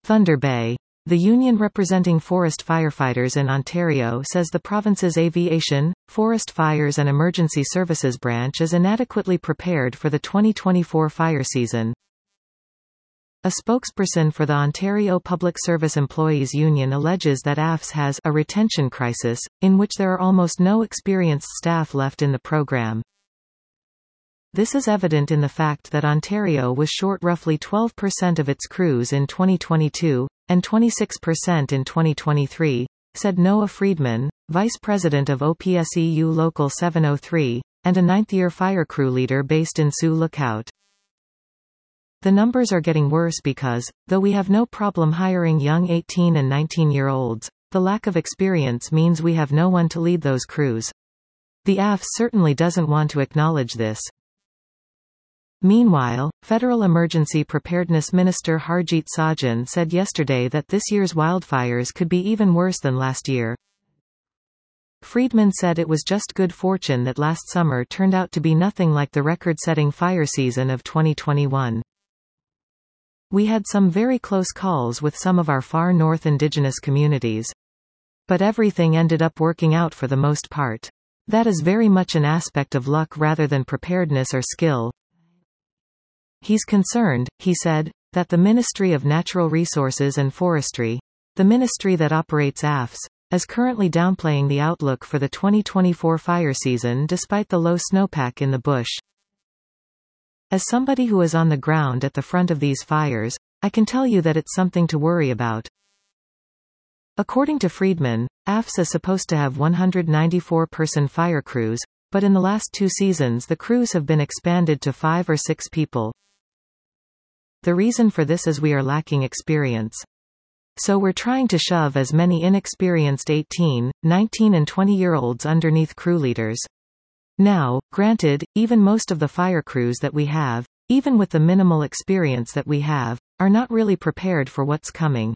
Thunder Bay. The union representing forest firefighters in Ontario says the province's aviation, forest fires and emergency services branch is inadequately prepared for the 2024 fire season. A spokesperson for the Ontario Public Service Employees Union alleges that AFS has a retention crisis, in which there are almost no experienced staff left in the program. This is evident in the fact that Ontario was short roughly 12% of its crews in 2022, and 26% in 2023, said Noah Friedman, Vice President of OPSEU Local 703, and a ninth-year fire crew leader based in Sioux Lookout. The numbers are getting worse because, though we have no problem hiring young 18 and 19-year-olds, the lack of experience means we have no one to lead those crews. The AFS certainly doesn't want to acknowledge this. Meanwhile, Federal Emergency Preparedness Minister Harjit Sajjan said yesterday that this year's wildfires could be even worse than last year. Friedman said it was just good fortune that last summer turned out to be nothing like the record-setting fire season of 2021. We had some very close calls with some of our far north Indigenous communities. But everything ended up working out for the most part. That is very much an aspect of luck rather than preparedness or skill. He's concerned, he said, that the Ministry of Natural Resources and Forestry, the ministry that operates AFS, is currently downplaying the outlook for the 2024 fire season despite the low snowpack in the bush. As somebody who is on the ground at the front of these fires, I can tell you that it's something to worry about. According to Friedman, AFS is supposed to have 194-person fire crews, but in the last 2 seasons the crews have been expanded to 5 or 6 people. The reason for this is we are lacking experience. So we're trying to shove as many inexperienced 18, 19 and 20-year-olds underneath crew leaders. Now, granted, even most of the fire crews that we have, even with the minimal experience that we have, are not really prepared for what's coming.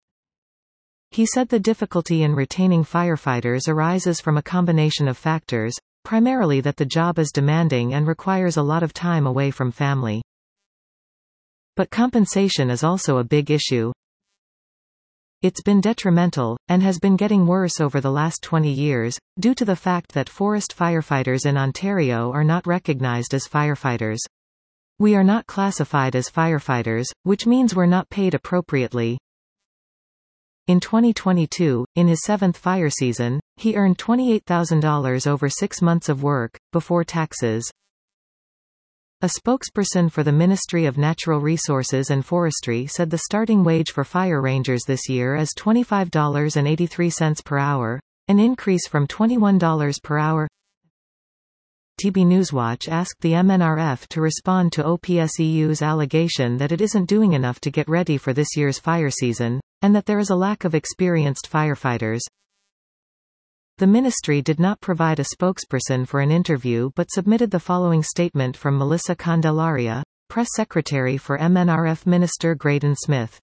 He said the difficulty in retaining firefighters arises from a combination of factors, primarily that the job is demanding and requires a lot of time away from family. But compensation is also a big issue. It's been detrimental, and has been getting worse over the last 20 years, due to the fact that forest firefighters in Ontario are not recognized as firefighters. We are not classified as firefighters, which means we're not paid appropriately. In 2022, in his 7th fire season, he earned $28,000 over 6 months of work, before taxes. A spokesperson for the Ministry of Natural Resources and Forestry said the starting wage for fire rangers this year is $25.83 per hour, an increase from $21 per hour. TB Newswatch asked the MNRF to respond to OPSEU's allegation that it isn't doing enough to get ready for this year's fire season, and that there is a lack of experienced firefighters. The ministry did not provide a spokesperson for an interview but submitted the following statement from Melissa Candelaria, press secretary for MNRF Minister Graydon Smith.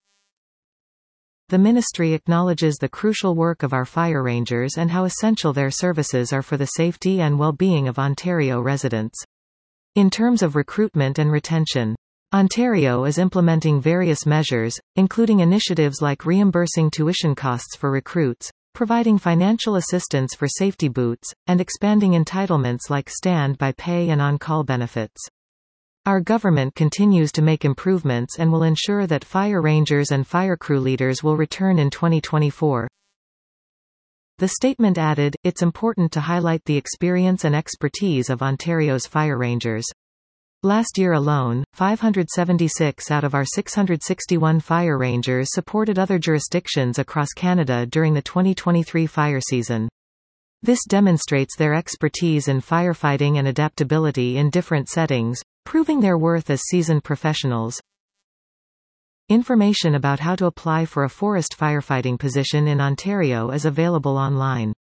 The ministry acknowledges the crucial work of our fire rangers and how essential their services are for the safety and well-being of Ontario residents. In terms of recruitment and retention, Ontario is implementing various measures, including initiatives like reimbursing tuition costs for recruits, providing financial assistance for safety boots, and expanding entitlements like stand-by pay and on-call benefits. Our government continues to make improvements and will ensure that fire rangers and fire crew leaders will return in 2024. The statement added, it's important to highlight the experience and expertise of Ontario's fire rangers. Last year alone, 576 out of our 661 fire rangers supported other jurisdictions across Canada during the 2023 fire season. This demonstrates their expertise in firefighting and adaptability in different settings, proving their worth as seasoned professionals. Information about how to apply for a forest firefighting position in Ontario is available online.